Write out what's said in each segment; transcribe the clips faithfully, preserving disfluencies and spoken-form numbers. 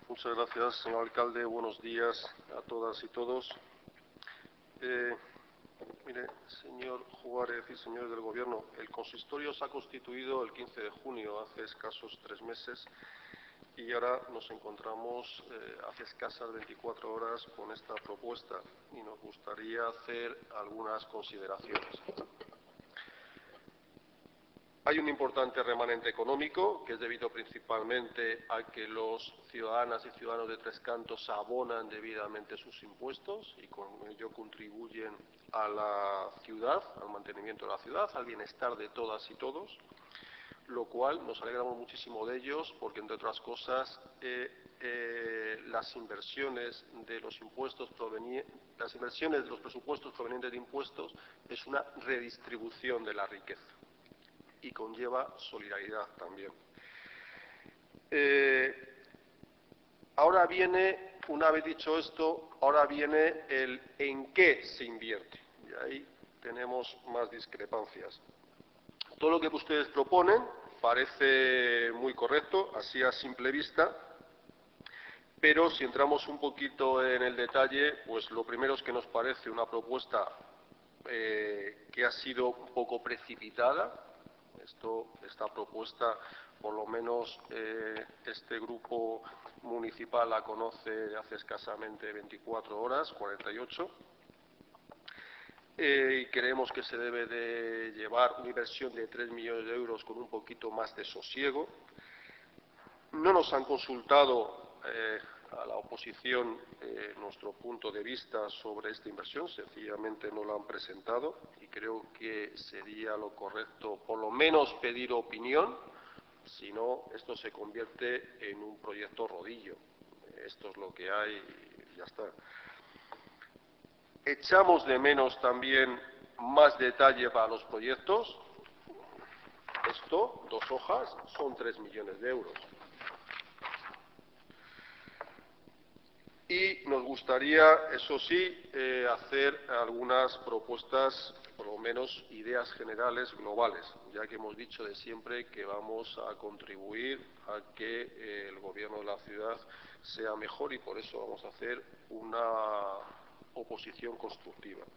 Muchas gracias, señor alcalde. Buenos días a todas y todos. Eh, mire, señor Juárez y señores del Gobierno, el consistorio se ha constituido el quince de junio, hace escasos tres meses, y ahora nos encontramos eh, hace escasas veinticuatro horas con esta propuesta y nos gustaría hacer algunas consideraciones. Hay un importante remanente económico que es debido principalmente a que los ciudadanas y ciudadanos de Tres Cantos abonan debidamente sus impuestos y con ello contribuyen a la ciudad, al mantenimiento de la ciudad, al bienestar de todas y todos, lo cual nos alegramos muchísimo de ellos porque, entre otras cosas, eh, eh, las inversiones de los impuestos provenientes, las inversiones de los presupuestos provenientes de impuestos es una redistribución de la riqueza y conlleva solidaridad también. Eh, ahora viene, una vez dicho esto, ahora viene el en qué se invierte. Y ahí tenemos más discrepancias. Todo lo que ustedes proponen parece muy correcto, así a simple vista, pero si entramos un poquito en el detalle, pues lo primero es que nos parece una propuesta eh, que ha sido un poco precipitada. Esto, esta propuesta, por lo menos eh, este grupo municipal la conoce hace escasamente veinticuatro horas, cuarenta y ocho, eh, y creemos que se debe de llevar una inversión de tres millones de euros con un poquito más de sosiego. No nos han consultado eh, a la oposición eh, nuestro punto de vista sobre esta inversión, sencillamente no la han presentado y creo que sería lo correcto por lo menos pedir opinión, si no esto se convierte en un proyecto rodillo. Esto es lo que hay y ya está. Echamos de menos también más detalle para los proyectos. Esto, dos hojas, son tres millones de euros. Y nos gustaría, eso sí, eh, hacer algunas propuestas, por lo menos ideas generales globales, ya que hemos dicho de siempre que vamos a contribuir a que eh, el gobierno de la ciudad sea mejor y por eso vamos a hacer una oposición constructiva.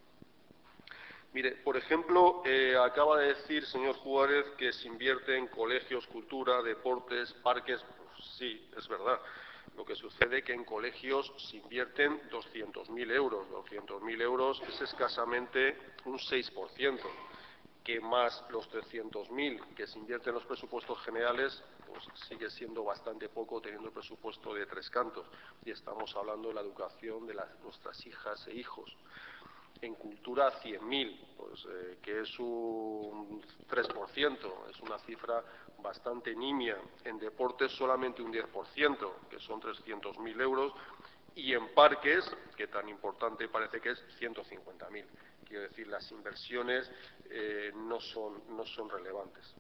Mire, por ejemplo, eh, acaba de decir, señor Juárez, que se invierte en colegios, cultura, deportes, parques. Pues sí, es verdad. Lo que sucede es que en colegios se invierten doscientos mil euros. doscientos mil euros es escasamente un seis por ciento, que más los trescientos mil que se invierten en los presupuestos generales, pues sigue siendo bastante poco teniendo el presupuesto de Tres Cantos. Y estamos hablando de la educación de las, nuestras hijas e hijos. En cultura cien mil, pues, eh, que es un tres por ciento, es una cifra bastante nimia. En deportes solamente un diez por ciento, que son trescientos mil euros, y en parques, que tan importante parece que es, ciento cincuenta mil. Quiero decir, las inversiones eh, no son, no son relevantes,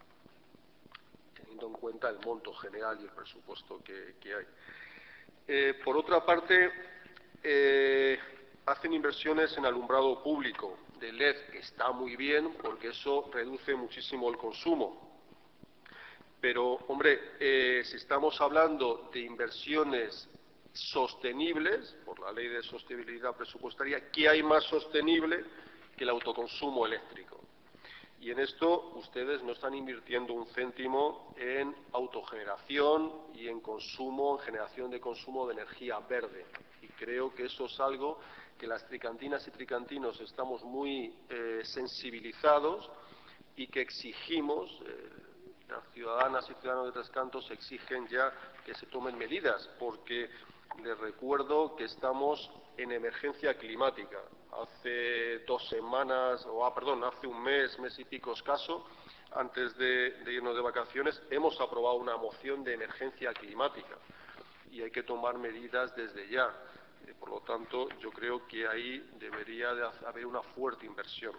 teniendo en cuenta el monto general y el presupuesto que, que hay. Eh, por otra parte, eh, hacen inversiones en alumbrado público de L E D, que está muy bien porque eso reduce muchísimo el consumo. Pero, hombre, eh, si estamos hablando de inversiones sostenibles, por la ley de sostenibilidad presupuestaria, ¿qué hay más sostenible que el autoconsumo eléctrico? Y en esto ustedes no están invirtiendo un céntimo en autogeneración y en consumo, en generación de consumo de energía verde. Y creo que eso es algo que las tricantinas y tricantinos estamos muy eh, sensibilizados y que exigimos, eh, las ciudadanas y ciudadanos de Tres Cantos exigen ya que se tomen medidas, porque les recuerdo que estamos en emergencia climática. Hace dos semanas, o ah, perdón, hace un mes, mes y pico escaso, antes de, de irnos de vacaciones, hemos aprobado una moción de emergencia climática y hay que tomar medidas desde ya. Eh, por lo tanto, yo creo que ahí debería de haber una fuerte inversión.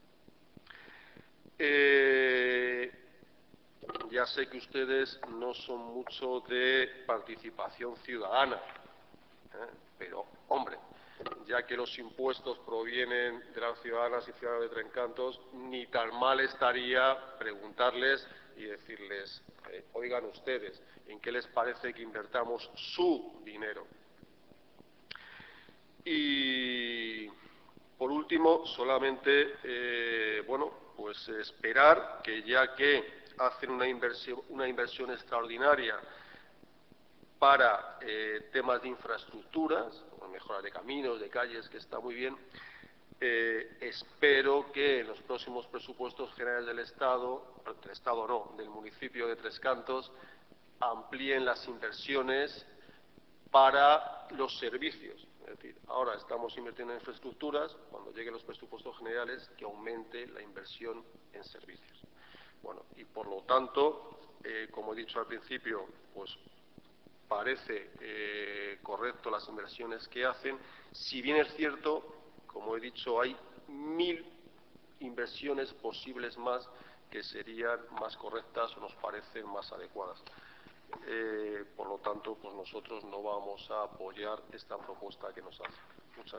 Eh, ya sé que ustedes no son mucho de participación ciudadana, ¿eh? Pero, hombre, ya que los impuestos provienen de las ciudadanas y ciudadanos de Tres Cantos, ni tan mal estaría preguntarles y decirles, Eh, oigan ustedes, ¿en qué les parece que invertamos su dinero? Y, por último, solamente, eh, bueno, pues esperar que ya que hacen una inversión, una inversión extraordinaria para eh, temas de infraestructuras, mejora de caminos, de calles, que está muy bien, eh, espero que en los próximos presupuestos generales del Estado, del Estado no, del municipio de Tres Cantos, amplíen las inversiones para los servicios. Es decir, ahora estamos invirtiendo en infraestructuras, cuando lleguen los presupuestos generales, que aumente la inversión en servicios. Bueno, y por lo tanto, eh, como he dicho al principio, pues parece eh, correcto las inversiones que hacen, si bien es cierto, como he dicho, hay mil inversiones posibles más que serían más correctas o nos parecen más adecuadas. Eh, por lo tanto, pues nosotros no vamos a apoyar esta propuesta que nos hace. Muchas